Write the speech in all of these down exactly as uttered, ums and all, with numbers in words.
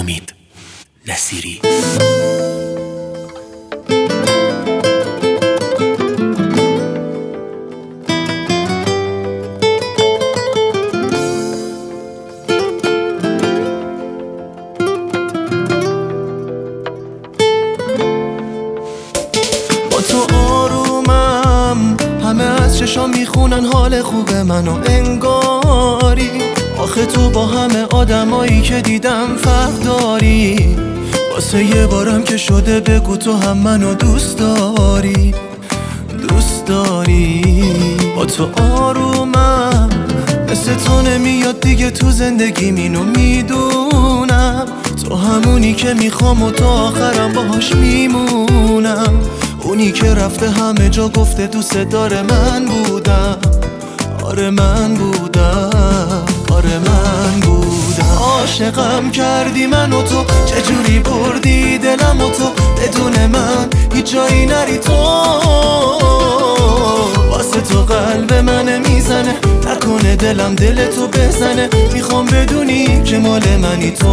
حمید نصیری. با تو آرومم، همه از چشام میخونن حال خوب منو انگاری. آخه تو با همه آدمایی که دیدم فرق داری. واسه یه بارم که شده بگو تو هم منو دوست داری، دوست داری. با تو آرومم، مثل تو نمیاد دیگه تو زندگی مینو میدونم. تو همونی که میخوام و تا آخرم باهاش میمونم. اونی که رفته همه جا گفته دوست داره من بودم. آره من بودم، آره من بودم. عاشقم کردی من و تو، چجوری بردی دلم و تو. بدون من هیچ جایی نری تو. واسه تو قلب من میزنه، نکنه دلم دل تو بزنه. میخوام بدونی که مال منی تو.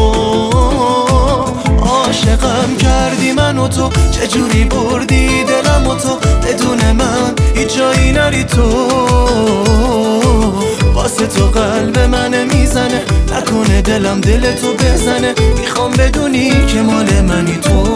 عاشقم کردی من و تو، چجوری بردی دلم و تو. بدون من هیچ جایی نری تو. واسه تو قلب من میزنه، نکنه دلم دل تو بزنه. میخوام بدونی که مال منی تو.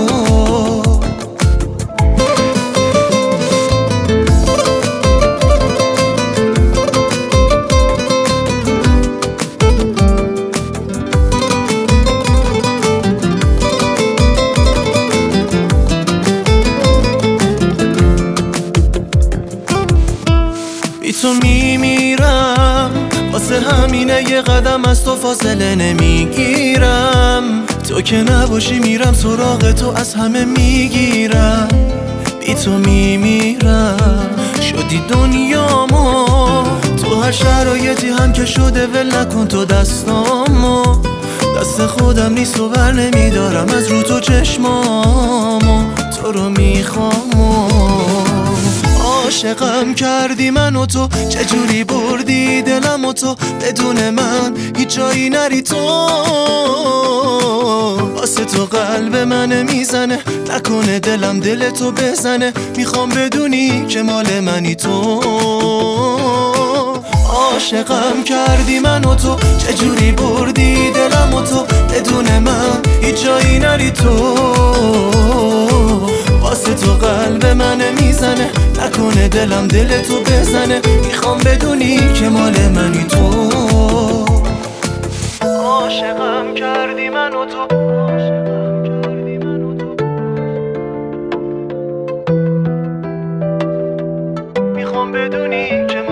بی تو میمیرم، واسه همینه یه قدم از تو فاصله نمیگیرم. تو که نباشی میرم سراغ تو، از همه میگیرم. بی تو میمیرم، شدی دنیامو. تو هر شرایطی هم که شده ول نکن تو دستامو. دست خودم نیست و بر نمیدارم از رو تو چشمامو. تو رو میخوامو. عاشقم کردی من و تو، چجوری بردی دلم و تو. بدون من هیچ جایی نری تو. واسه تو قلب من میزنه، نکنه دلم دل تو بزنه. میخوام بدونی که مال منی تو. عاشقم کردی من و تو، چجوری بردی دلم و تو. بدون من هیچ جایی نری تو. واسه تو قلب من میزنه، نکنه دلم دل تو بزنه. میخوام بدونی که مال منی تو. عاشقم کردی من و تو. میخوام بدونی که